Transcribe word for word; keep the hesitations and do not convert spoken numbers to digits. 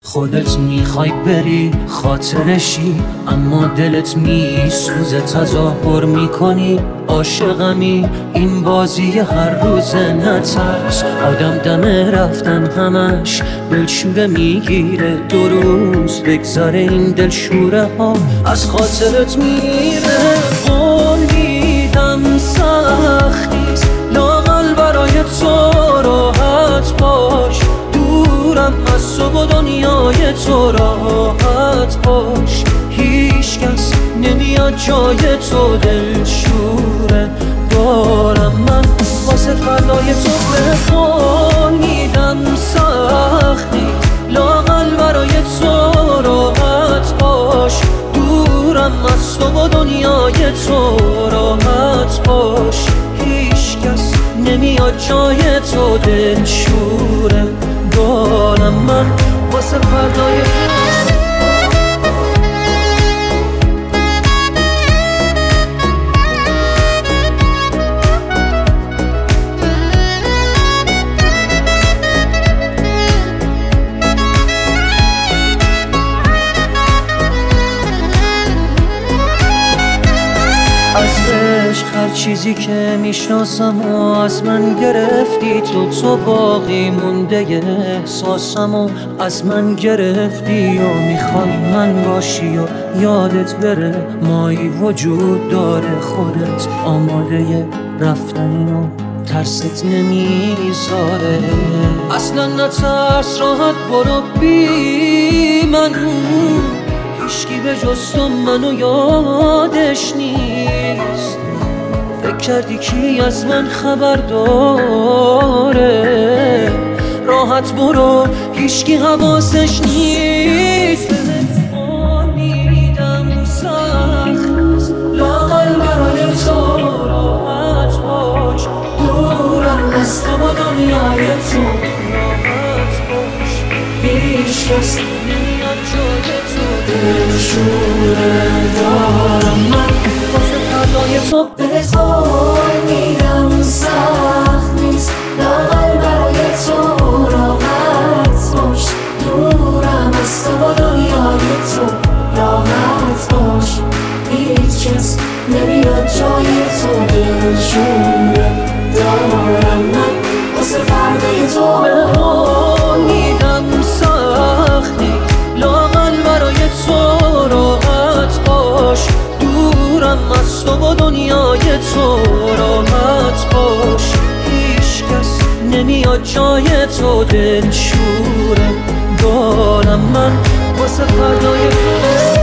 خودت میخوای بری خاطرشی، اما دلت میسوزه تظاهر میکنی عاشقمی. این بازی هر روزه نترس، آدم دم رفتن همش دلشوره میگیره. دو روز بگذاره این دلشوره ها از خاطرت میره. فهمیدم سختیست لااقل برای تو راحت باش، دورم از تو و دنیای تو راحت باش. هیچ کس نمیاد جای تو دلشوره دارم من واسه فردای تو. بخونیدم سختی لااقل برای تو راحت باش، دورم از تو و دنیای تو راحت باش. هیچ کس نمیاد جای تو دلشوره دارم من واسه فردای تو. از عشق هر چیزی که میشناسم و از من گرفتی، تو تو باقی مونده احساسم و از من گرفتی. و میخوای من باشی و یادت بره مایی وجود داره، خودت آماده رفتنی و ترست نمیذاره. اصلا نترس راحت برو بی من، هیچکی به جز تو منو یادش نیست. فکر کردی کی از من خبر داره؟ راحت برو هیچکی حواسش نیست. فهمیدم سخت لااقل برای تو راحت باش، دورم از تو و دنیای تو راحت باش. هیچ کس نمیاد جای تو دلشوره دارم من واسه فردای تو. بخونیدم سخت نیست لااقل برای تو راحت باش، دورم از تو و دنیای تو راحت باش. هیچ کس نمیاد جای تو دلشوره دارم من واسه فردای تو. بخونیدم سختی لااقل برای تو راحت باش، دورم از تو و دنیای تو راحت باش. هیچ کس نمیاد جای تو دلشوره دارم من واسه فردای تو.